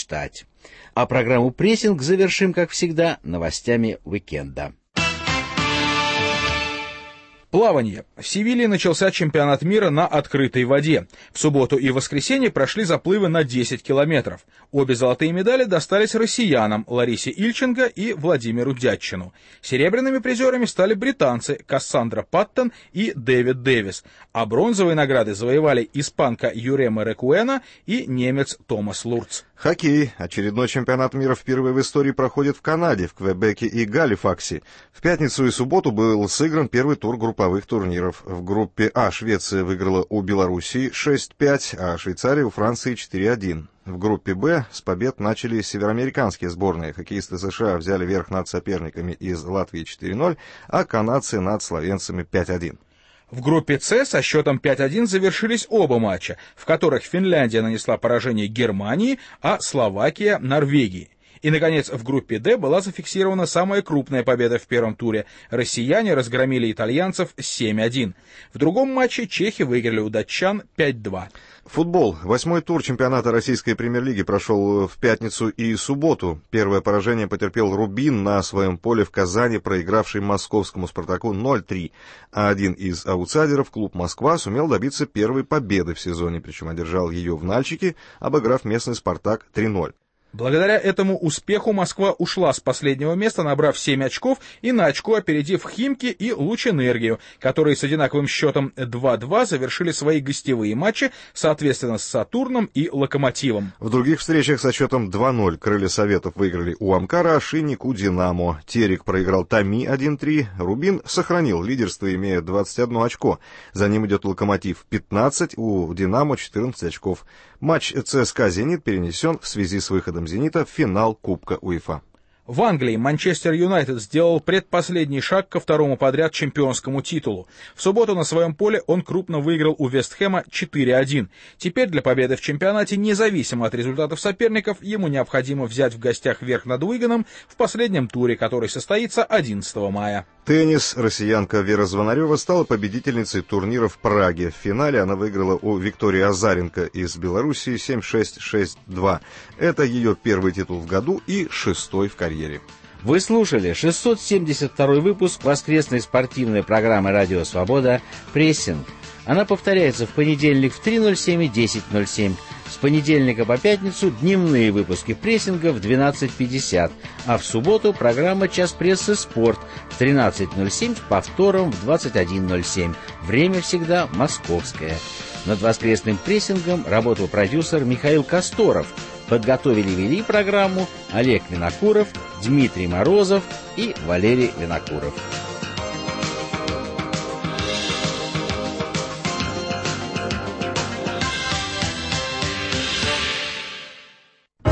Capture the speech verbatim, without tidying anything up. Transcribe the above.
мечтать. А программу «Прессинг» завершим, как всегда, новостями уикенда. Плавание. В Севилье начался чемпионат мира на открытой воде. В субботу и воскресенье прошли заплывы на десять километров. Обе золотые медали достались россиянам Ларисе Ильченко и Владимиру Дятчину. Серебряными призерами стали британцы Кассандра Паттон и Дэвид Дэвис, а бронзовые награды завоевали испанка Юрема Рекуэна и немец Томас Лурц. Хоккей. Очередной чемпионат мира впервые в истории проходит в Канаде, в Квебеке и Галифаксе. В пятницу и субботу был сыгран первый тур групповых турниров. В группе А Швеция выиграла у Белоруссии шесть пять, а Швейцария у Франции четыре один. В группе Б с побед начали североамериканские сборные. Хоккеисты США взяли верх над соперниками из Латвии четыре ноль, а канадцы над словенцами пять один. В группе С со счетом пять один завершились оба матча, в которых Финляндия нанесла поражение Германии, а Словакия — Норвегии. И, наконец, в группе Д была зафиксирована самая крупная победа в первом туре. Россияне разгромили итальянцев семь один. В другом матче чехи выиграли у датчан пять два. Футбол. Восьмой тур чемпионата российской премьер-лиги прошел в пятницу и субботу. Первое поражение потерпел «Рубин» на своем поле в Казани, проигравший московскому «Спартаку» ноль три. А один из аутсайдеров, клуб «Москва», сумел добиться первой победы в сезоне, причем одержал ее в Нальчике, обыграв местный «Спартак» три ноль. Благодаря этому успеху Москва ушла с последнего места, набрав семь очков, и на очко опередив Химки и Лучэнергию, которые с одинаковым счетом два два завершили свои гостевые матчи, соответственно, с Сатурном и Локомотивом. В других встречах со счетом два ноль Крылья Советов выиграли у Амкара, а Шинник у Динамо. Терек проиграл Томи один три. Рубин сохранил лидерство, имея двадцать одно очко. За ним идет Локомотив пятнадцать, у Динамо четырнадцать очков. Матч ЦСКА «Зенит» перенесен в связи с выходом «Зенита» в финал Кубка УЕФА. В Англии Манчестер Юнайтед сделал предпоследний шаг ко второму подряд чемпионскому титулу. В субботу на своем поле он крупно выиграл у Вест Хэма четыре один. Теперь для победы в чемпионате, независимо от результатов соперников, ему необходимо взять в гостях верх над Уиганом в последнем туре, который состоится одиннадцатого мая. Теннис. Россиянка Вера Звонарева стала победительницей турнира в Праге. В финале она выиграла у Виктории Азаренко из Белоруссии семь шесть шесть два. Это ее первый титул в году и шестой в карьере. Вы слушали шестьсот семьдесят второй выпуск воскресной спортивной программы «Радио Свобода» «Прессинг». Она повторяется в понедельник в три ноль семь и десять ноль семь. С понедельника по пятницу дневные выпуски прессинга в двенадцать пятьдесят, а в субботу программа «Час прессы. Спорт» в тринадцать ноль семь с повтором в двадцать один ноль семь. Время всегда московское. Над воскресным прессингом работал продюсер Михаил Косторов. Подготовили и вели программу Олег Винокуров, Дмитрий Морозов и Валерий Винокуров.